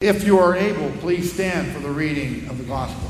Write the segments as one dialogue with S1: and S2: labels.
S1: If you are able, please stand for the reading of the gospel.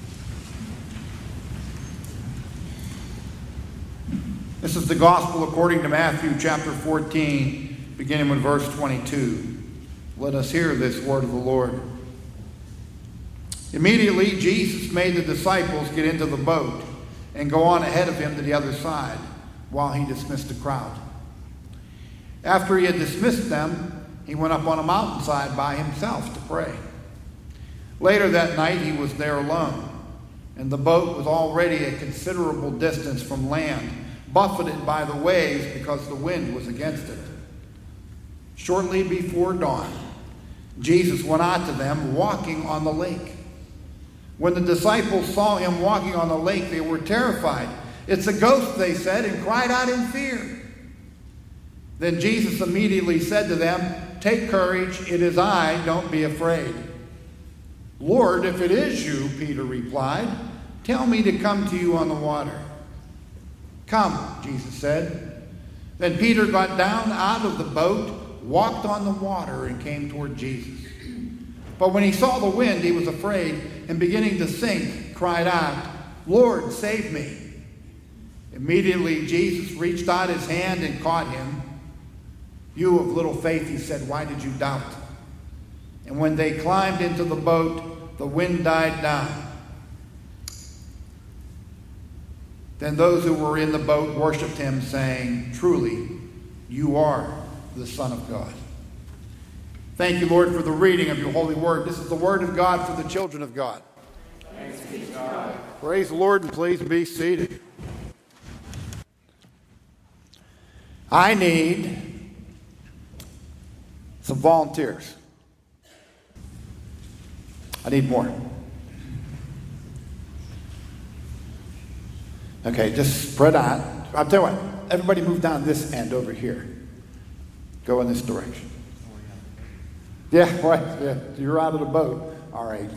S1: This is the gospel according to Matthew chapter 14, beginning with verse 22. Let us hear this word of the Lord. Immediately, Jesus made the disciples get into the boat and go on ahead of him to the other side while he dismissed the crowd. After he had dismissed them, he went up on a mountainside by himself to pray. Later that night he was there alone, and the boat was already a considerable distance from land, buffeted by the waves because the wind was against it. Shortly before dawn, Jesus went out to them walking on the lake. When the disciples saw him walking on the lake, they were terrified. "It's a ghost," they said, and cried out in fear. Then Jesus immediately said to them, "Take courage, it is I, don't be afraid." "Lord, if it is you," Peter replied, "tell me to come to you on the water." "Come," Jesus said. Then Peter got down out of the boat, walked on the water, and came toward Jesus. But when he saw the wind, he was afraid, and beginning to sink, cried out, "Lord, save me." Immediately Jesus reached out his hand and caught him. "You of little faith," he said, "why did you doubt?" And when they climbed into the boat, the wind died down. Then those who were in the boat worshipped him, saying, "Truly, you are the Son of God." Thank you, Lord, for the reading of your holy word. This is the word of God for the children of God.
S2: Thanks be to God.
S1: Praise the Lord, and please be seated. I need some volunteers. I need more. Okay, just spread out. I'll tell you what, everybody move down this end over here. Go in this direction. Yeah, right. Yeah, you're out of the boat. All right.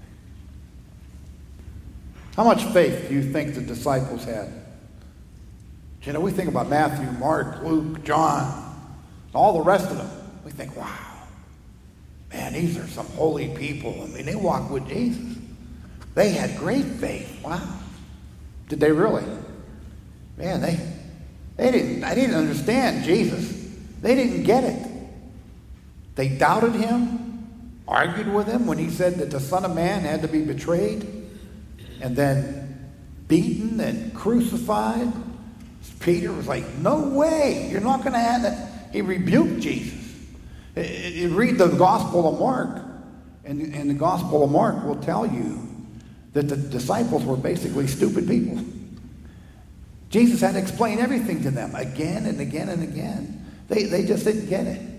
S1: How much faith do you think the disciples had? You know, we think about Matthew, Mark, Luke, John, all the rest of them. We think, wow, man, these are some holy people. I mean, they walked with Jesus. They had great faith. Wow. Did they really? Man, I didn't understand Jesus. They didn't get it. They doubted him, argued with him when he said that the Son of Man had to be betrayed and then beaten and crucified. Peter was like, "No way, you're not going to have that." He rebuked Jesus. You read the Gospel of Mark, and the Gospel of Mark will tell you that the disciples were basically stupid people. Jesus had to explain everything to them again and again and again. They just didn't get it.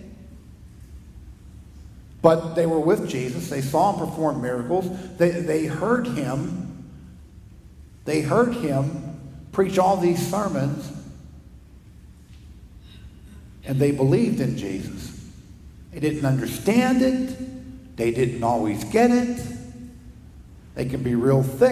S1: But they were with Jesus. They saw him perform miracles. They heard him. They heard him preach all these sermons. And they believed in Jesus. They didn't understand it. They didn't always get it. They can be real thick.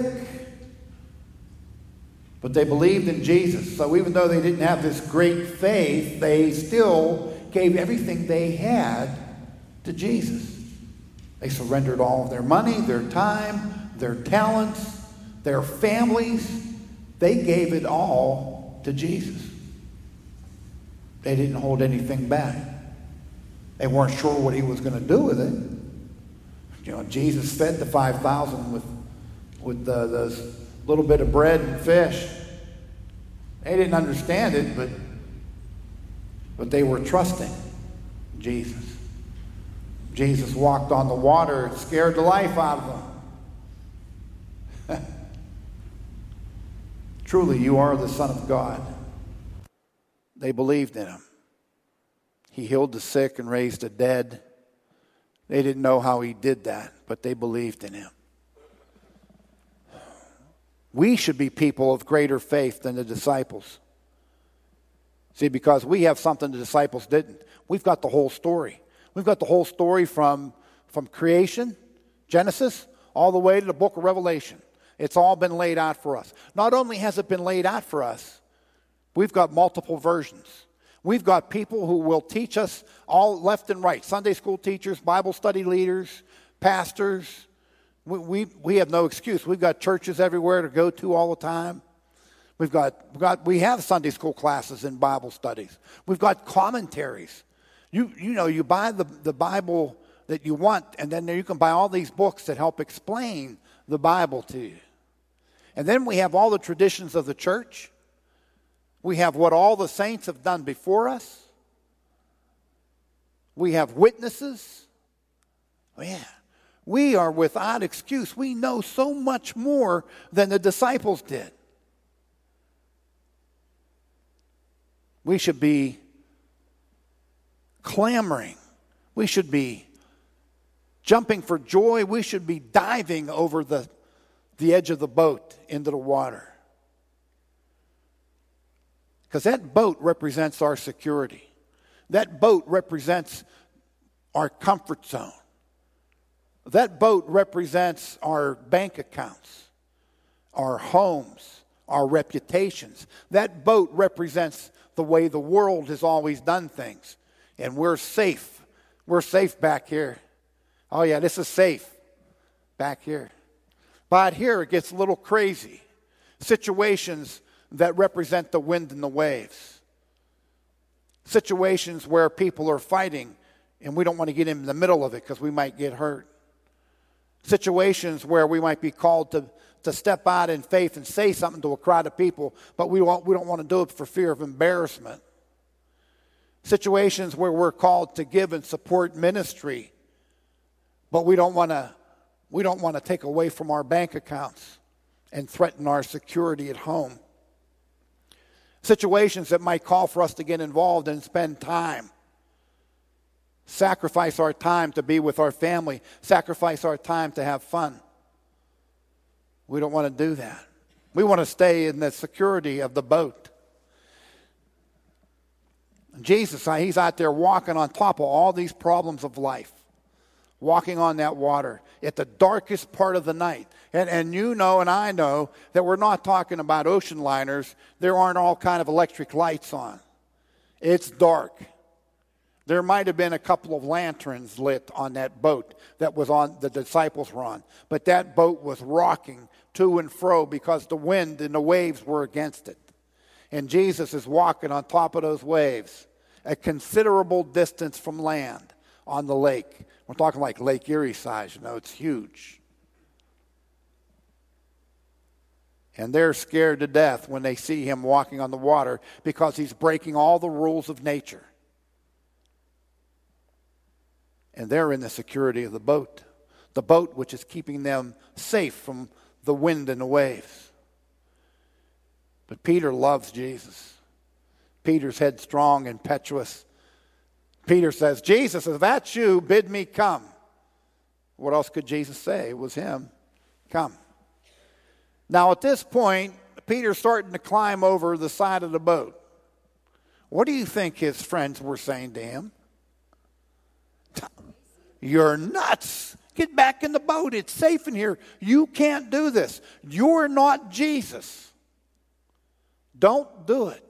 S1: But they believed in Jesus. So even though they didn't have this great faith, they still gave everything they had to Jesus. They surrendered all of their money, their time, their talents, their families. They gave it all to Jesus. They didn't hold anything back. They weren't sure what he was going to do with it. You know, Jesus fed the 5,000 with the little bit of bread and fish. They didn't understand it, but they were trusting Jesus. Jesus walked on the water. It scared the life out of them. Truly, you are the Son of God. They believed in him. He healed the sick and raised the dead. They didn't know how he did that, but they believed in him. We should be people of greater faith than the disciples. See, because we have something the disciples didn't. We've got the whole story. We've got the whole story from creation, Genesis, all the way to the book of Revelation. It's all been laid out for us. Not only has it been laid out for us, we've got multiple versions. We've got people who will teach us all left and right. Sunday school teachers, Bible study leaders, pastors, we have no excuse. We've got churches everywhere to go to all the time. We have Sunday school classes and Bible studies. We've got commentaries. You buy the Bible that you want, and then you can buy all these books that help explain the Bible to you. And then we have all the traditions of the church. We have what all the saints have done before us. We have witnesses. Oh, yeah. We are without excuse. We know so much more than the disciples did. We should be clamoring. We should be jumping for joy. We should be diving over the edge of the boat into the water. Because that boat represents our security. That boat represents our comfort zone. That boat represents our bank accounts, our homes, our reputations. That boat represents the way the world has always done things. And we're safe. We're safe back here. Oh yeah, this is safe back here. But here it gets a little crazy. Situations that represent the wind and the waves. Situations where people are fighting and we don't want to get in the middle of it because we might get hurt. Situations where we might be called to step out in faith and say something to a crowd of people, but we don't want to do it for fear of embarrassment. Situations where we're called to give and support ministry, but we don't want to take away from our bank accounts and threaten our security at home. Situations that might call for us to get involved and spend time. Sacrifice our time to be with our family. Sacrifice our time to have fun. We don't want to do that. We want to stay in the security of the boat. Jesus, he's out there walking on top of all these problems of life. Walking on that water at the darkest part of the night. And you know and I know that we're not talking about ocean liners. There aren't all kind of electric lights on. It's dark. There might have been a couple of lanterns lit on that boat that was on the disciples were on. But that boat was rocking to and fro because the wind and the waves were against it. And Jesus is walking on top of those waves a considerable distance from land on the lake. We're talking like Lake Erie size, it's huge. And they're scared to death when they see him walking on the water because he's breaking all the rules of nature. And they're in the security of the boat which is keeping them safe from the wind and the waves. But Peter loves Jesus. Peter's headstrong, impetuous. Peter says, Jesus, if that's you, bid me come. What else could Jesus say? It was him. Come. Now at this point, Peter's starting to climb over the side of the boat. What do you think his friends were saying to him? You're nuts. Get back in the boat. It's safe in here. You can't do this. You're not Jesus. Don't do it.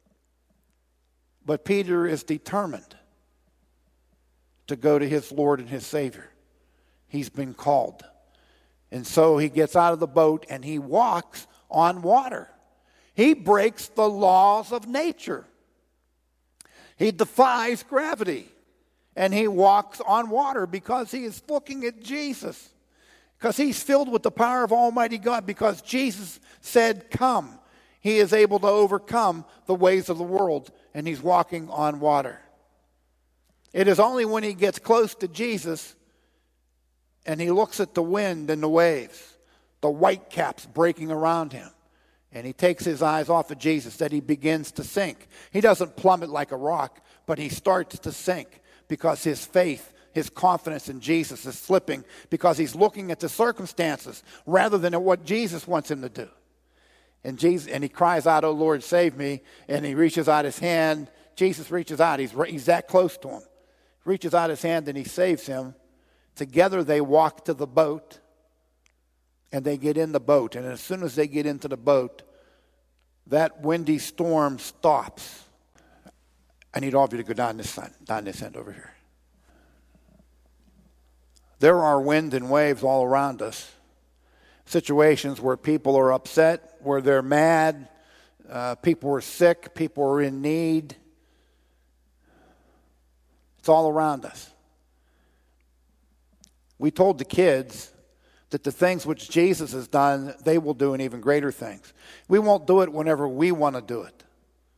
S1: But Peter is determined to go to his Lord and his Savior. He's been called. And so he gets out of the boat and he walks on water. He breaks the laws of nature. He defies gravity. And he walks on water because he is looking at Jesus. Because he's filled with the power of Almighty God. Because Jesus said, come. He is able to overcome the ways of the world. And he's walking on water. It is only when he gets close to Jesus and he looks at the wind and the waves, the whitecaps breaking around him, and he takes his eyes off of Jesus that he begins to sink. He doesn't plummet like a rock, but he starts to sink. Because his faith, his confidence in Jesus is slipping because he's looking at the circumstances rather than at what Jesus wants him to do. And he cries out, "Oh Lord, save me!" And he reaches out his hand. Jesus reaches out. He's that close to him. Reaches out his hand and he saves him. Together they walk to the boat and they get in the boat. And as soon as they get into the boat, that windy storm stops. I need all of you to go down this end over here. There are wind and waves all around us. Situations where people are upset, where they're mad, people are sick, people are in need. It's all around us. We told the kids that the things which Jesus has done, they will do and even greater things. We won't do it whenever we want to do it.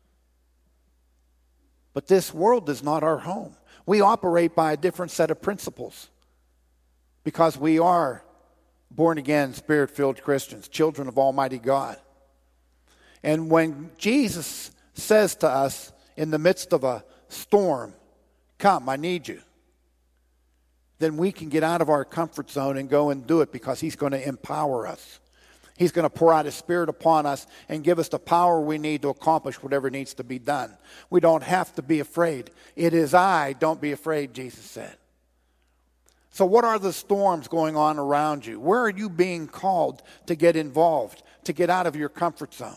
S1: But this world is not our home. We operate by a different set of principles because we are born-again, Spirit-filled Christians, children of Almighty God. And when Jesus says to us in the midst of a storm, "Come, I need you," then we can get out of our comfort zone and go and do it because he's going to empower us. He's going to pour out his Spirit upon us and give us the power we need to accomplish whatever needs to be done. We don't have to be afraid. It is I, don't be afraid, Jesus said. So what are the storms going on around you? Where are you being called to get involved, to get out of your comfort zone?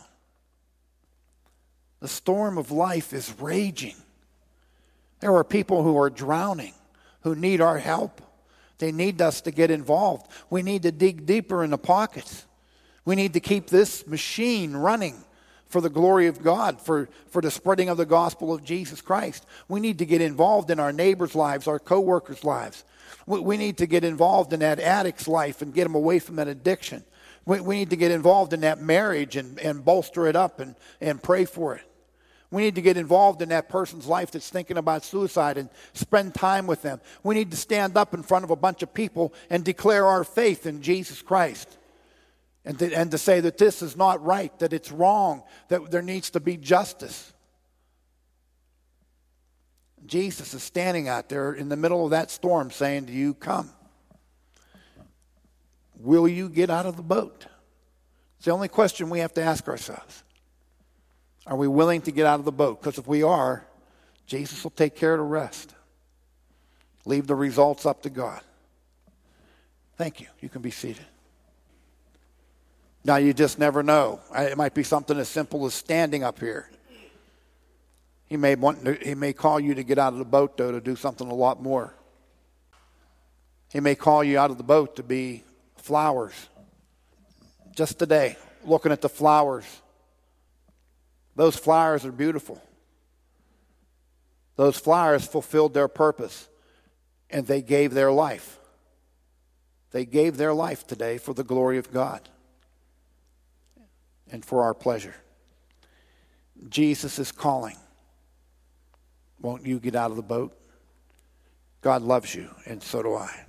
S1: The storm of life is raging. There are people who are drowning, who need our help. They need us to get involved. We need to dig deeper in the pockets. We need to keep this machine running for the glory of God, for the spreading of the gospel of Jesus Christ. We need to get involved in our neighbors' lives, our co-workers' lives. We need to get involved in that addict's life and get them away from that addiction. We need to get involved in that marriage and bolster it up and pray for it. We need to get involved in that person's life that's thinking about suicide and spend time with them. We need to stand up in front of a bunch of people and declare our faith in Jesus Christ. And to say that this is not right, that it's wrong, that there needs to be justice. Jesus is standing out there in the middle of that storm saying to you, "Come." Will you get out of the boat? It's the only question we have to ask ourselves. Are we willing to get out of the boat? Because if we are, Jesus will take care of the rest. Leave the results up to God. Thank you. You can be seated. Now, you just never know. It might be something as simple as standing up here. He may call you to get out of the boat, though, to do something a lot more. He may call you out of the boat to be flowers. Just today, looking at the flowers. Those flowers are beautiful. Those flowers fulfilled their purpose, and they gave their life. They gave their life today for the glory of God and for our pleasure. Jesus is calling. Won't you get out of the boat? God loves you, and so do I.